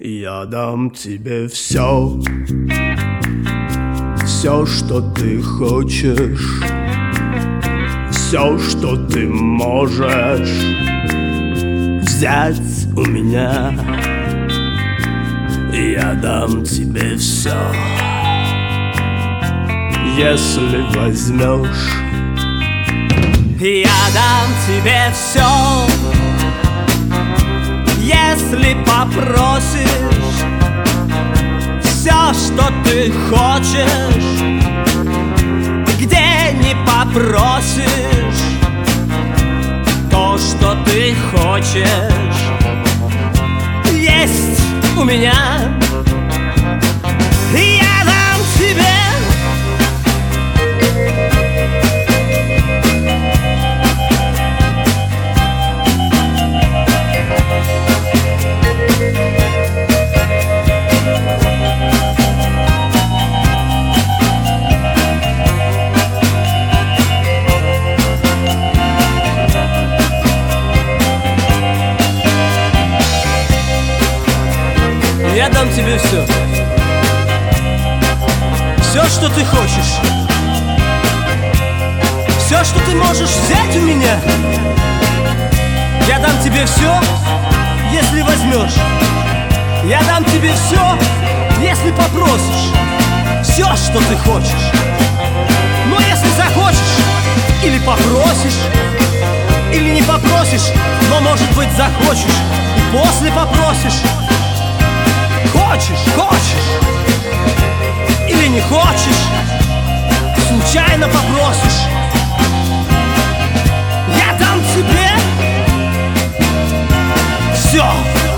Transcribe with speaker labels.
Speaker 1: Я дам тебе все, все, что ты хочешь, все, что ты можешь взять у меня. Я дам тебе все, если возьмешь.
Speaker 2: Я дам тебе все, если попросишь. Все, что ты хочешь, где не попросишь. То, что ты хочешь, есть у меня. Я дам тебе. Я дам тебе все, все, что ты хочешь, все, что ты можешь взять у меня. Я дам тебе все, если возьмешь. Я дам тебе все, если попросишь. Все, что ты хочешь. Но если захочешь, или попросишь, или не попросишь, но, может быть, захочешь и после попросишь. Хочешь, или не хочешь, случайно попросишь. Я дам тебе все.